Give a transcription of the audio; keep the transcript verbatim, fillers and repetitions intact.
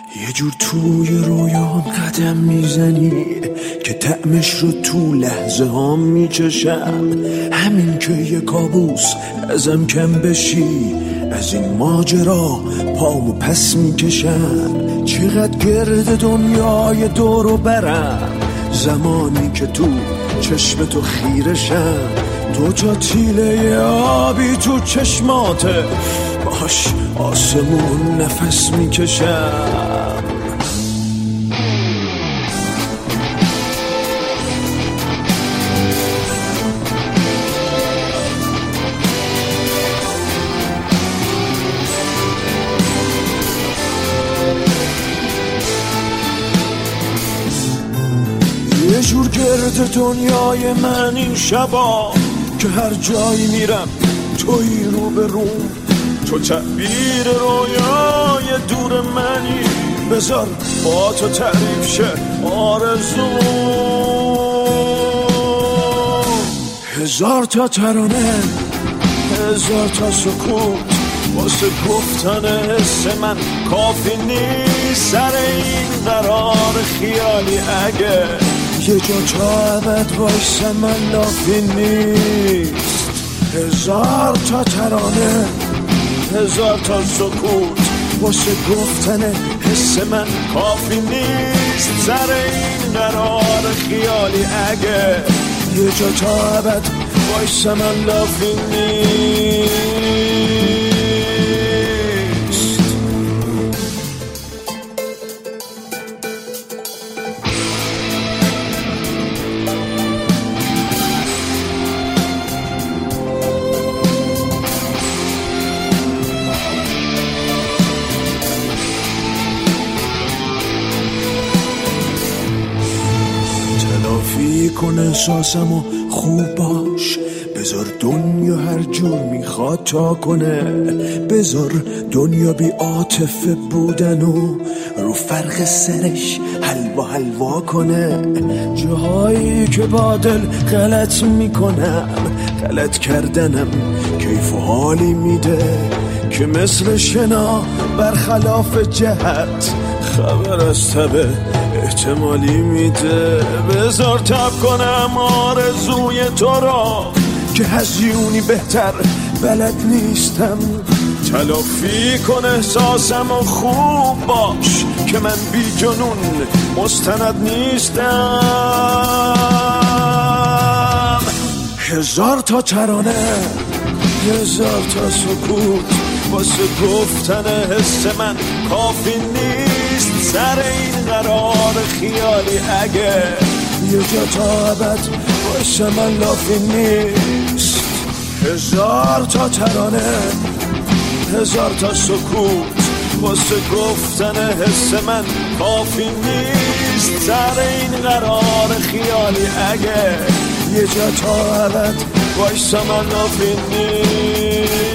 یه جور توی رویام قدم میزنی که طعمش رو تو لحظه ها میچشم، همین که یه کابوس ازم کم بشی از این ماجرا پامو پس میکشم. چقدر گرد دنیای دورو برم زمانی که تو چشم تو خیرشم، دو تا تیله آبی تو چشماته باش آسمون نفس میکشم. یه جور گرد دنیای من این شبا که هر جایی میرم توی رو به روم، تو تعبیر رویای دور منی، بذار با تو تعریف شه آرزو. هزار تا ترانه هزار تا سکوت واسه گفتن حس من کافی نیست، سر این قرار خیالی اگه یه جا تا ابد وایسه من لافی نیست. هزار تا ترانه هزار تا سکوت واسه گفتن حس من کافی نیست، سر این قرار خیالی اگه یه جا تا ابد وایسه من لافی نیست. کن احساسم و خوب باش، بذار دنیا هر جور میخواد تا کنه، بذار دنیا بی عاطفه بودن و رو فرق سرش حلوا حلوا کنه. جاهایی که با دل غلط میکنم، غلط کردنم کیف و حالی میده که مثل شنا برخلاف جهت خبر از تبه احتمالی میده. بذار تب کنم آرزوی تو را که هزیونی بهتر بلد نیستم، تلافی کن احساسم و خوب باش که من بی جنون مستند نیستم. هزار تا ترانه هزار تا سکوت واسه گفتن حس من کافی نیست، سر این قرار خیالی اگه یه جا تا ابد واسه من لافی نیست. هزار تا ترانه هزار تا سکوت واسه گفتن حس من کافی نیست، سر این قرار خیالی اگه یه جا تا ابد واسه من لافی نیست.